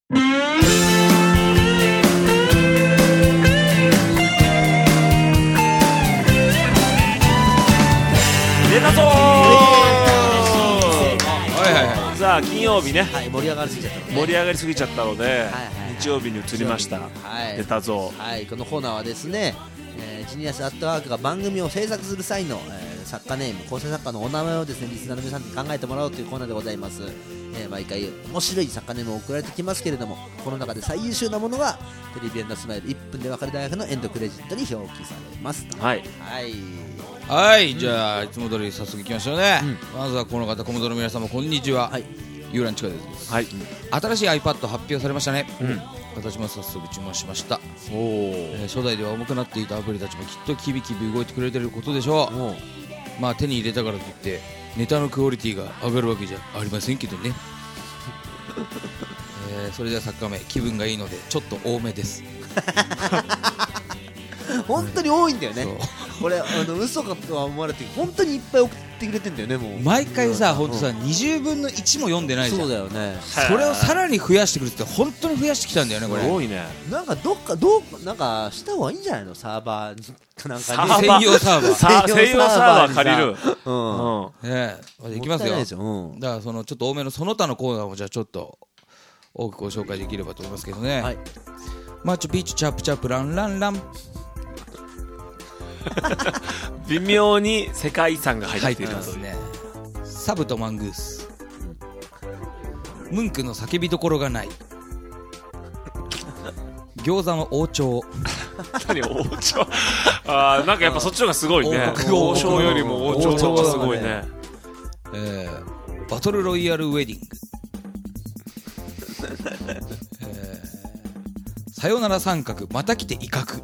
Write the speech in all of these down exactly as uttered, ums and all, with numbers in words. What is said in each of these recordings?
出たぞはいはいはい。 さあ金曜日ね、 はい、盛り上がりすぎちゃったので、 盛り上がりすぎちゃったので、 はいはい日曜日に移りました。 はい出たぞ。 はい、このコーナーはですね、えージニアスアットワークが番組を制作する際の、えー作家ネーム、構成作家のお名前をですねリスナーの皆さんに考えてもらおうというコーナーでございます。えー毎回面白い作家ネームを送られてきますけれども、この中で最優秀なものがテレビエンドスマイルいっぷんでわかる大学のエンドクレジットに表記されます。 はいはいはい、じゃあいつも通り早速いきましょうね、まずはこの方、コモドの皆様こんにちは、 はい、 ユーランチカです。 はい、 新しい iPad 発表されましたね、 うん私も早速注文しました。 おーえー初代では重くなっていたアプリたちもきっとキビキビ動いてくれてることでしょう。 もうまあ手に入れたからといってネタのクオリティが上がるわけじゃありませんけどね、えーそれでは作家名、気分がいいのでちょっと多めです。 本当に多いんだよねそう。 これあの嘘かとは思われて本当にいっぱい送ってくれてんだよね。もう毎回さ、ほんとさ、 うんにじゅうぶんのいちも読んでないじゃん。 そうだよね。 それをさらに増やしてくれて本当に増やしてきたんだよね、これ。 すごいね。 なんかどっかどうなんかした方がいいんじゃないの、サーバーにかなんかにサーバー専用サーバー。 さ専用サーバー借りる。 うんうんねえ、いきますよ。 もったいないですようんだからそのちょっと多めのその他のコーナーもじゃあちょっと多くご紹介できればと思いますけどね。 はい、 マチュピチュチャプチャプランランラン微妙に世界遺産が入入ってっているますね。サブとマングース、ムンクの叫びどころがない、餃子の王朝、 何王朝あーなんかやっぱそっちの方がすごいね。 王国王将よりも王朝の方がすごいね。 えー、バトルロイヤルウェディング、えー、さよなら三角また来て威嚇、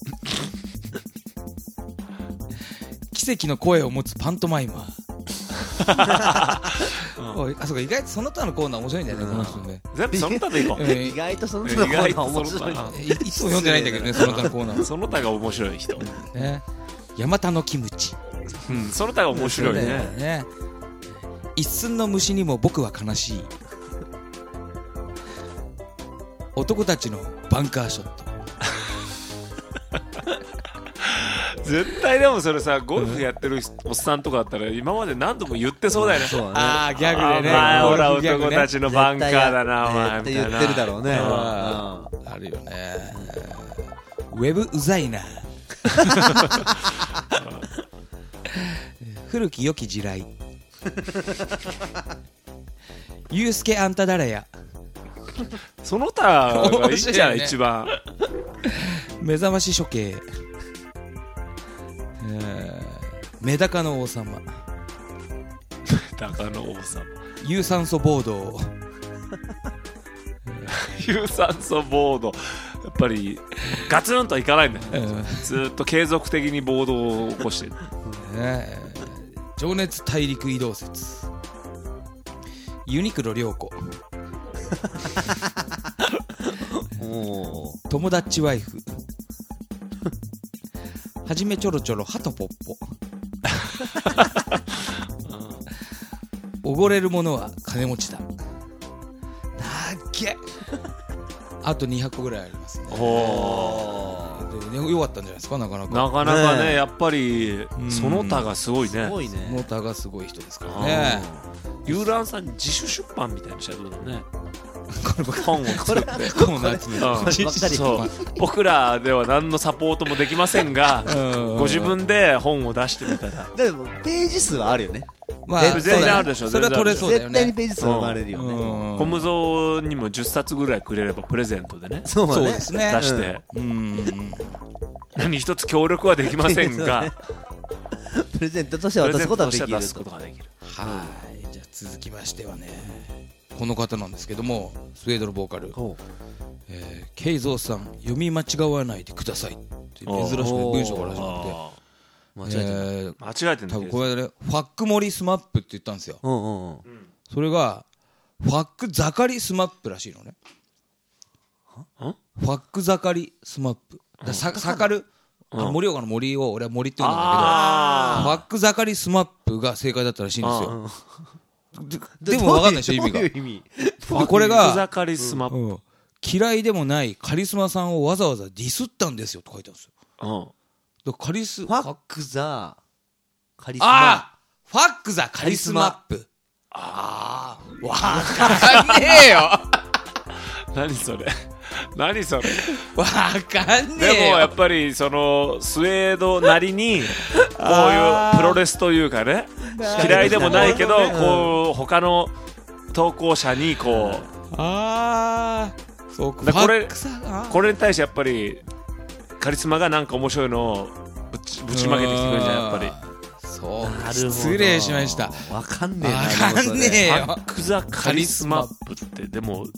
奇跡の声を持つパントマイマー。おいあ、そうか、意外とその他のコーナー面白いんだよね、この人ね。 全部その他でいこう。 えー意外とその他のコーナー面白い意外とその他いいつも読んでないんだけどね、その他のコーナーその他が面白い人。 ね。ヤマタノキムチ、 うんその他が面白いね。 ね。一寸の虫にも僕は悲しい、男たちのバンカーショット。 絶対でもそれさゴルフやってるおっさんとかだったら今まで何度も言ってそうだよね。 そうだね。 あー、ギャグでね。 お前ほらゴルフギャグね男たちのバンカーだなお前みたいな。 絶対言ってるだろうね。 あーあるよね。ウェブうざいな。古き良き地雷。ユースケあんた誰や。 その他がいいんじゃない、 面白いね一番。 目覚まし処刑、えーメダカの王様、 鷹の王様。 有酸素ボード、 有酸素ボード。やっぱりガツンとはいかないんだよね。 えーずーっと継続的にボードを起こしてる。 ね、情熱大陸移動説、ユニクロ涼子、 おー友達ワイフ、はじめちょろちょろハトポッポ、おごれる者は金持ちだ。なっけあとにひゃくこぐらいありますね。 おでね、よかったんじゃないですか、なかなか。 なかなかねねえやっぱりその他がすごいね。 すごいね。 モーターがすごい人ですからあね。 ー遊覧さんに自主出版みたいなのしたらどうだろうね。 これ僕本を作って。 コーナー集めてうんこればっかりそう僕らでは何のサポートもできませんがうんご自分で本を出してみたらでもページ数はあるよね。 ま全然あるでしょそれは取れそうだよ絶対にね。 ページ数は生まれるよね。 うんコムゾにもじゅっさつぐらいくれればプレゼントでねそうねそうですね。 出してうん。 何一つ協力はできませんがプレゼントとしてプレゼン渡すことはできるトとしては出すことができる。 はい。じゃあ続きましてはね、この方なんですけども、スウェードのボーカル、 ほえー、ケイゾーさん、読み間違わないでくださいっていう珍しく文章から始まって、 あう間違えてる。 えーー間違えてんだ多けど分これでね、ファックモリスマップって言ったんですよ。 うんうんうん。 それがファックザカリスマップらしいのね。ファックザカリスマップ。ださサカル、あの盛岡の森を俺は森って言うんだけど、 あファックザカリスマップが正解だったらしいんですあよ。 うんででも分かんないでしょ、意味が。 どういう意味？ でこれが草刈りスマップうん嫌いでもないカリスマさんをわざわざディスったんですよって書いてあるんですよ。 うんだからカリスファックザカリスマああファックザカリスマップああわかんねえよ何それ何それわかんねでもえよやっぱりそのスウェードなりにこういうプロレスというかね嫌いでもないけどこう他の投稿者にこうああそうかだこれファックザあこれに対してやっぱりカリスマがなんか面白いのをぶちぶちまけてきてくるんじゃんやっぱりそうなるほど失礼しましたわかんねえなわかんねえよファックザカリスマップってでも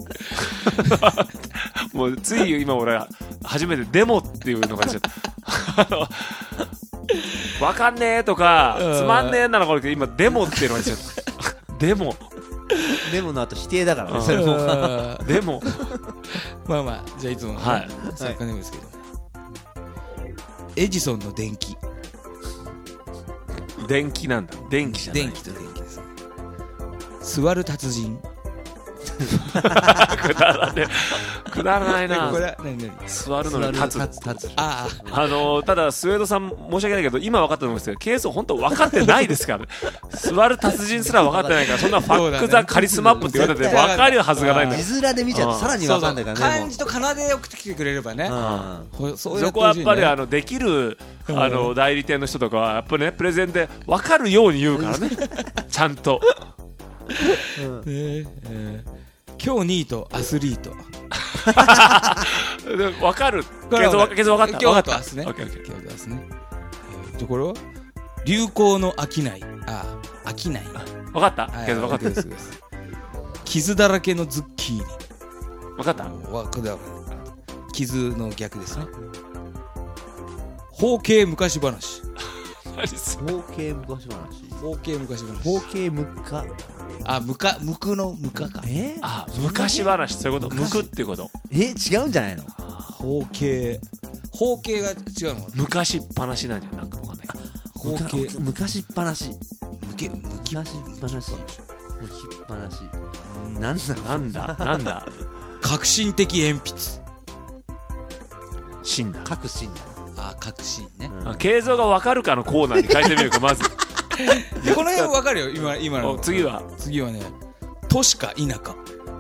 もうつい今俺初めてデモっていうのが出ちゃったわかんねえとかつまんねえなのか今デモっていうのが出ちゃったデモでもの後否定だからねうんそれもデモまあまあじゃあいつものねはい作家ネームですけどエジソンの電気電気なんだ電気じゃない電気と電気ですね座る達人くだらねくだらないなこれ何何座るのに立つ立つ立つああのただスウェードさん申し訳ないけど今分かったと思うんですけどケース本当分かってないですから座る達人すら分かってないからそんなファックザカリスマップって言われてて分かるはずがないんだよ字面で見ちゃうとさらにわかんないからね漢字と奏で送ってきてくれればねもうほそうやそこはやっぱりあののできるあの代理店の人とかはやっぱりねプレゼンで分かるように言うからねちゃんと今日ニートアスリートで分かるけどけど分かった今分かった日と明日ねオッケーオッケー今日と明日ねえーところ流行の商いああ商い分かったはいけど分かったですです傷だらけのズッキーニ分かったわこれだ傷の逆ですね包茎昔話何それ包茎昔話包茎昔話包茎むかあむかむくのむかかえあ昔話そういうこと向くっていうことえ違うんじゃないの包茎包茎が違うのかな昔っぱなしなんじゃなんか分かんない包茎む昔っぱなしむけむき昔っぱなしむきっぱなしなんだなんだなんだ革新的鉛筆死んだ各シーンだあ革新ねうんあ形状が分かるかのコーナーに書いてみるかまずでこの辺わかるよ今今のお次は次はね都市か田舎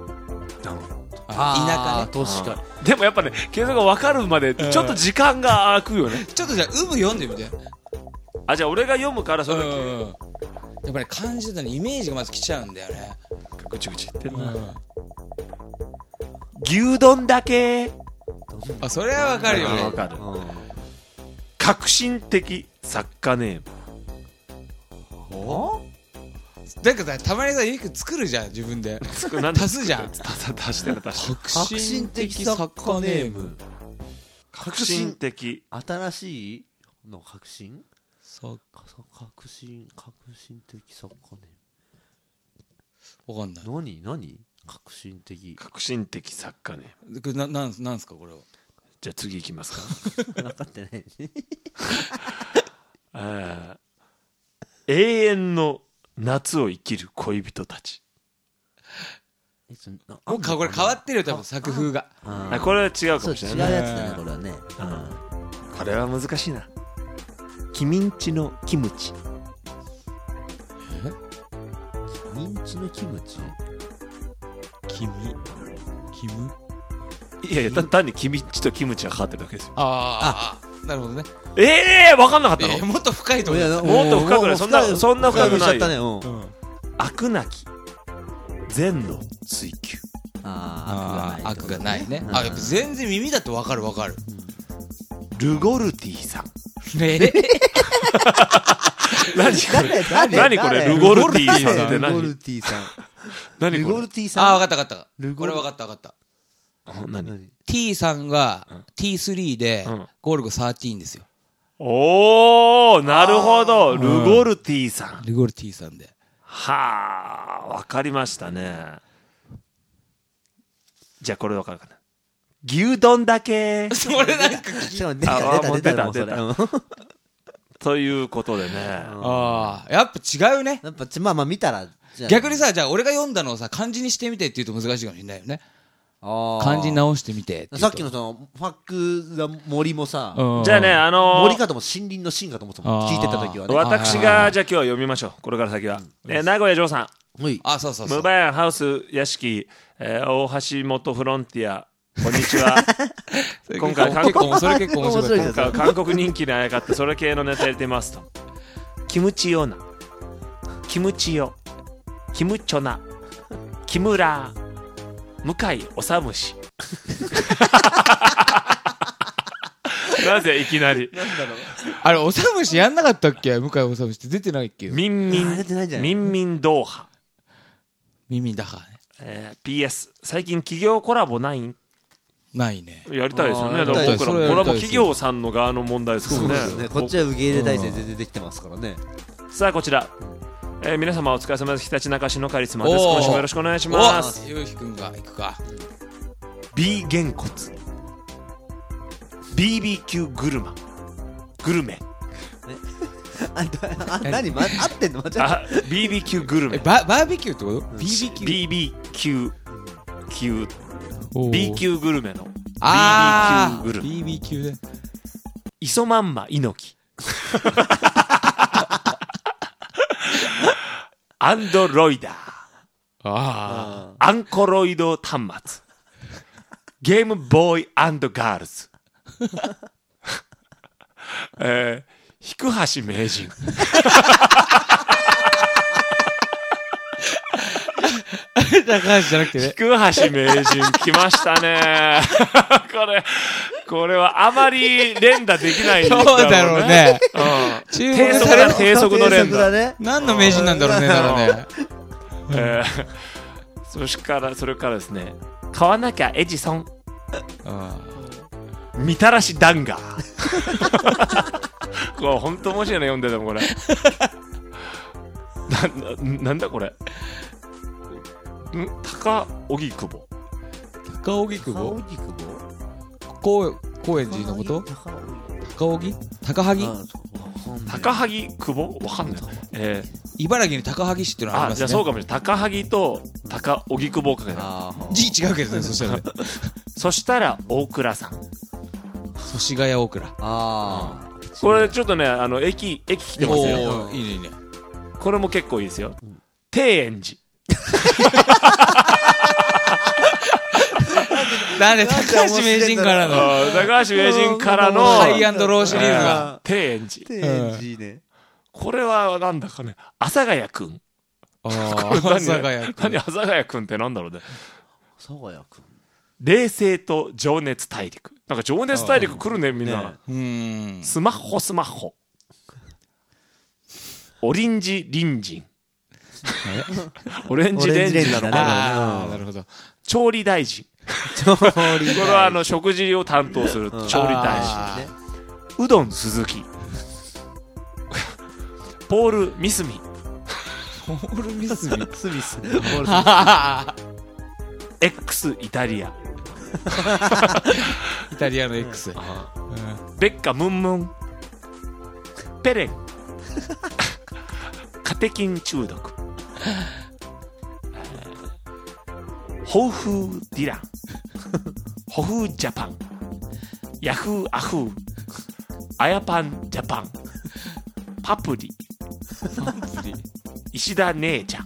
あ田舎ね確かでもやっぱね形状が分かるまでちょっと時間が空くよねちょっとじゃあ有無読んでみてあじゃあ俺が読むからそれうんやっぱり漢字だとねイメージがまず来ちゃうんだよねぐちぐち言ってるなうん牛丼だけあそれはわかるよね分かるに革新的作家ネームおだからさたまにさゆうきくん作るじゃん自分でつくなんで足すじゃん足足してる足してる革新的作家ネーム革新的新しいの革新さか革新革新的作家ねわかんない何何革新的革新的作家ネームこれななんなんすかこれはじゃあ次いきますか分かってないえー永遠の夏を生きる恋人たちえそんなもうかこれ変わってるよ多分作風がああこれは違うかそう違うもしれないねやつだねこれはねうんこれは難しいな君んちのキムチミンチのキムチ君キムいやいやた単に君んちとキムチがかかってるだけですよああなるほどねええー、分かんなかったの、 えーもっと深いとこいやろもっと深くないもうそんな深いそんな深くないしちゃったねうんうん悪なき善の追求ああー悪がないねうんあやっぱ全然耳だとわかるわかるルゴルティさんね何これ誰何これルゴルティさんってルゴ何ルティさんル何これゴルティさんああ分かった分かったルゴルこれ分かった分かったあ何何 T さんがうんティースリー でうんゴルゴじゅうさんですよおーなるほどールゴルティさんルゴル T さんではあわかりましたねじゃあこれわかるかな牛丼だけそれなんかしかも出たあもう出た出た出たもうそれうんということでねああやっぱ違うねやっぱちまあまあ見たらじゃあ逆にさじゃあ俺が読んだのをさ漢字にしてみてって言うと難しいかもしれないよね漢字直してみてって言うとさっきのそのファックザ森もさ、 うんじゃあね、あのー森かとも森林の森かと思ってたもん、聞いてた時はね。 私がじゃあ今日は読みましょう。これから先は、えー名古屋城さん、 はい。 あそうそうそうムバヤンハウス屋敷、えー大橋元フロンティア、こんにちは。今回韓国結構それ結構面白い面白い今回は韓国人気にあやかってそれ系のネタやってますと。キムチヨナ、キムチヨ、キムチョナ、木村、向井治虫。なぜいきなり。 あれおさむしやんなかったっけ向井おさむしって出てないっけミンミあ出てないんじゃないン、ミンミンドーハ。 耳だからねえー ピーエス 最近企業コラボないんないねやりたいですよね。 あーだからやりたいそれ僕らもこれはもうやりたいですよ企業さんの側の問題ですからね。 そうですね。こっちは受け入れ体制全然できてますからね。 さあこちら、えー皆様お疲れ様です。ひたちなか市のカリスマです。 おー今週もよろしくお願いします。 おゆうひくんが行くか B げんこつ ビービーキュー グルマグルメあ、あ、何ま、合ってんの間違えあ ビービーキュー グルメえババーベキューってこと ビービーキュービービーキュー 級おー B 級グルメのあビービーキュー グルメビービーキューね磯まんま猪木アンドロイダーあアンコロイド端末ゲームボーイ&ガールズえー、ひくはし名人あ高橋じゃなくてねひくはし名人来ましたねこれこれはあまり連打できないんだろうね。 そうだろうねうん注低速目されるだ低速の連打、 低速だね。 何の名人なんだろうねだろうねえー、そしからそれからですね買わなきゃエジソンあみたらしダンガーこれ本当面白いな読んでてもこれな, な, なんだこれん高荻窪高荻窪高荻窪高高円寺のこと高荻高萩高萩久保わかんない、えー、 茨城に高萩市っていうのがありますねあじゃあそうかもしれない高萩と高荻窪をかけたあー字違うけどねそしたらねそしたら大倉さん祖師ヶ谷大倉あこれちょっとねあの駅駅来てますよおーいいねいいねこれも結構いいですよ庭園寺なんで高橋名人からのあー高橋名人からのハイアンドローシリーズが庭園寺ー庭園寺ね。 これはなんだかね阿佐ヶ谷くんあこれあ阿佐ヶ谷何阿佐ヶ谷くんってなんだろうね佐賀谷くん。 冷静と情熱大陸なんか情熱大陸来るねみんな、 ねうーんスマホスマホオレンジリンジンオレンジレンジンなのかなああなるほど調理大臣調理これはあの食事を担当するうん調理大あね。 臣うどん鈴木ポール・ミスミポール・ミスミスミス。 X イタリアイタリアの X ベッカムンムンペレンカテキン中毒ホウフーディランホフージャパンヤフーアフーアヤパンジャパンパプリ石田姉ちゃん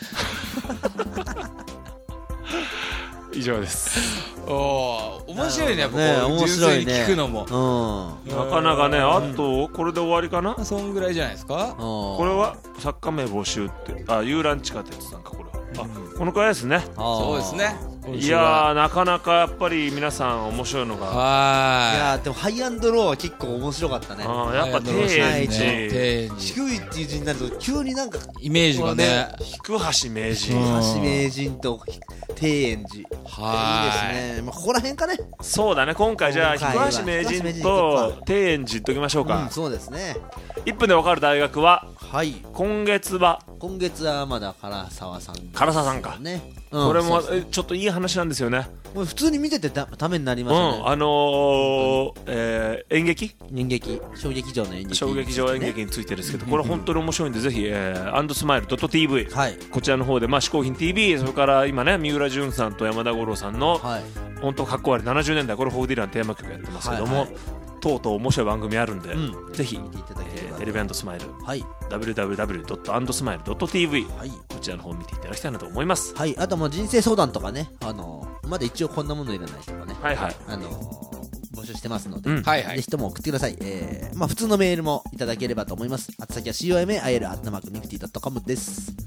以上ですおお面白いねやっぱねこう面純白いね粋に聞くのもうん。 なかなかねあとこれで終わりかなそんぐらいじゃないですかここれは作家名募集ってあ遊覧地下鉄さんかこれはあこのくらいですねそうですねいやーなかなかやっぱり皆さん面白いのがいはやーでもハイアンドローは結構面白かったね。 いあーやっぱ庭園はい寺庭園寺低いっていう字になると急になんかイメージがね引く橋名うん人橋名人と庭園寺。いいはですね。まあここら辺かね。 そうだね今回じゃあ引今回はく橋名人引く橋名人と庭園寺言っときましょううんかそうですね。 いっぷんでわかる大学ははい。 今月は今月はまだ唐沢さん、 唐沢さんかね、うん、 これもそうそうちょっといい話なんですよね。 もう普通に見ててたためになりますうよね、 ん、あのーえー演劇演劇小劇場の演劇、 小劇場演劇についてですけど、これ本当に面白いんで、ぜひ、えー、アンドスマイル .tv、 はいこちらの方で、まあ、嗜好品 ティーブイ、それから今ね、三浦淳さんと山田五郎さんの、 はい本当かっこ悪いななじゅうねんだいゴルフォーディーラーのテーマ曲やってますけども、 はいはいとうとう面白い番組あるんで、 うんぜひ、 見ていただければえーテレビアンドスマイルはいダブリューダブリューダブリュードットアンドスマイルドットティーブイ、 はいこちらの方を見ていただきたいなと思います。 はい、あともう人生相談とかね、あのーまだ一応こんなものいらないとかね、 はいはい、 あのー募集してますので、 うんはいはいぜひとも送ってください。えー、まあ普通のメールもいただければと思います。あつ先は コマイル アットマークニフティ ドットコム です。